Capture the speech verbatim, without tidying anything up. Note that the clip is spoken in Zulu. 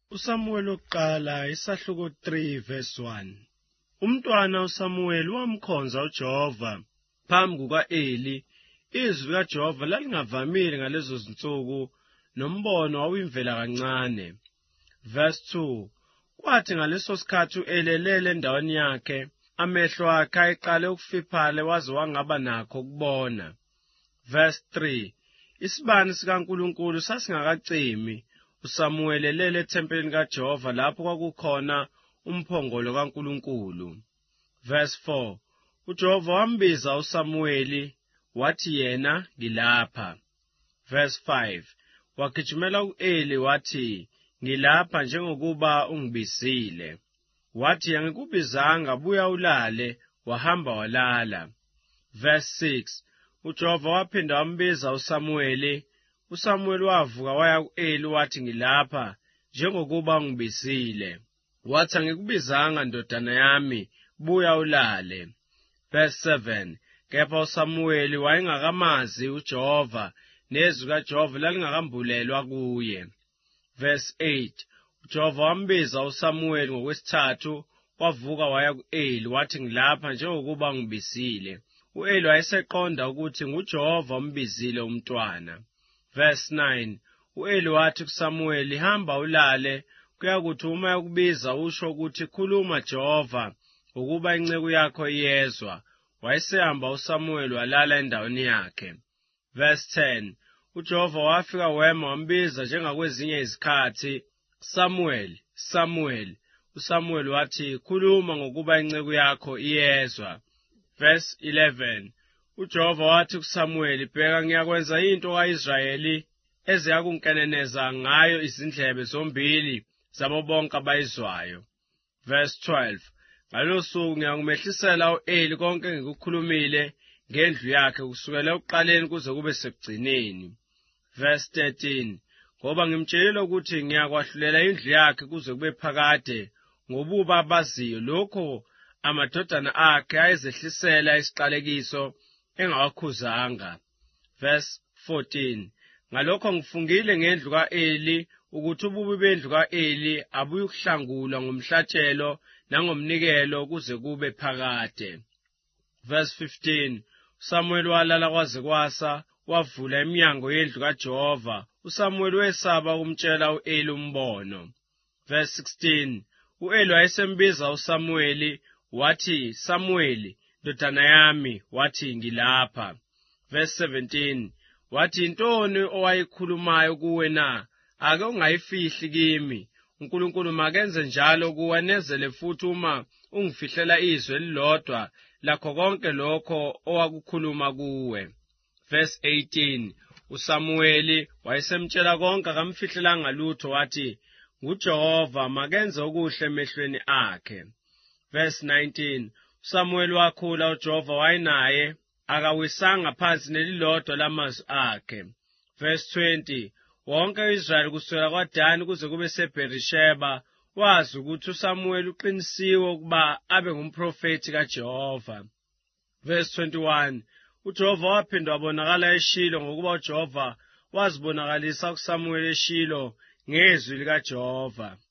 uSamuel oqala isahluko three verse one. Umntwana uSamuel wamkhonza uJehova phambi kuka-Eli. Izwi kaJehova lalingavamile ngalezo zinsuku, nombono wawimvela kancane. Verse two. Kwathi ngaleso sikhathi u-Eli elele endaweni yakhe, amehlo akhe ayeqale ukufiphala waze wangaba nakho ukubona. Verse three. Isibane sikaNkulunkulu sasingakacimi, uSamuel elele ethempelini kaJehova lapho kwakukhona umphongolo kaNkulunkulu. Verse four. uJehova wambiza uSamuel, wathi yena ngilapha. Verse five. Wagijimela ku-Eli wathi, ngilapha njengokuba ungibizile. Wathi angikubizanga, buya ulale, wahamba walala. Verse six. uJehova waphinda wambiza uSamuel. uSamuel wavuka waya ku-Eli wathi ngilapha njengokuba ungibizile. Wathi angikubizanga ndodana yami, buya ulale. Verse seven. Kepha uSamuel wayengakamazi uJehova, nezwi kaJehova lalingakambulelwa kuye. Verse eight. uJehova wambiza uSamuel ngokwesithathu, wavuka waya ku-Eli wathi ngilapha njengokuba ngibizile. U-Eli wayeseqonda ukuthi nguJehova umbizile umntwana. Verse nine. u-Eli wathi kuSamuel, hamba ulale, kuyakuthi uma yakubiza usho ukuthi khuluma Jehova, ukuba inceku yakho iyezwa. Wayesehamba uSamuel walala endaweni yakhe. Verse ten. uJehova wafika wema wambiza njengakwezinye izikhathi, Samuel, Samuel. uSamuel wathi, khuluma ngokuba inceku yakho iyezwa. Verse eleven. uJehova wathi kuSamuel, bheka ngiyakwenza into ka-Israyeli eziyakunkeneneza ngayo izindlebe zombili zabo bonke abayizwayo. Verse twelve. Ngalo suku ngiyakumehlisela u-Eli konke engikukhulumile ngendlu yakhe kusukela ekuqaleni kuze kube sekugcineni. Verse thirteen. Ngoba ngimtshelile ukuthi ngiyakwahlulela indlu yakhe kuze kube phakade ngobuba abaziyo lokho amadodana akhe ayezehlisela isiqalekiso engawakhuzanga. Verse fourteen. Ngalokho ngifungile ngendlu ka-Eli ukuthi ububi bendlu ka-Eli abuyukuhlangulwa ngomhlatshelo nangomnikelo kuze kube phakade. Verse fifteen. uSamuel walala kwaze kwasa, wavula iminyango yendlu kaJehova. uSamuel wesaba ukumtshela u-Eli umbono. Verse sixteen. u-Eli wayesembiza uSamuel, wathi, Samuel, ndodana yami, wathi ngilapha. Verse seventeen. Wathi, intoni owayikhulumayo kuwe na? Ake ungayifihli kimi. uNkulunkulu makenze njalo kuwe, nezele futhi uma ungifihlela izwi elilodwa lakho konke lokho owakukhuluma kuwe. Verse eighteen. uSamuel wayesemtshela konke, akamfihlelanga lutho, wathi, nguJehova makenze okuhle emehlweni akhe. Verse nineteen. uSamuel wakhula, uJehova wayenaye, akawisanga phansi nelilodwa lamazwi akhe. Verse twenty. Wonke u-Israyeli kusukela kwaDani kuze kube seBherisheba wazi ukuthi uSamuel uqinisiwe ukuba abe ngumprofethi kaJehova. Verse twenty-one. uJehova waphinda wabonakala eShilo ngokuba uJehova wazibonakalisa kuSamuel eShilo ngezwi likaJehova.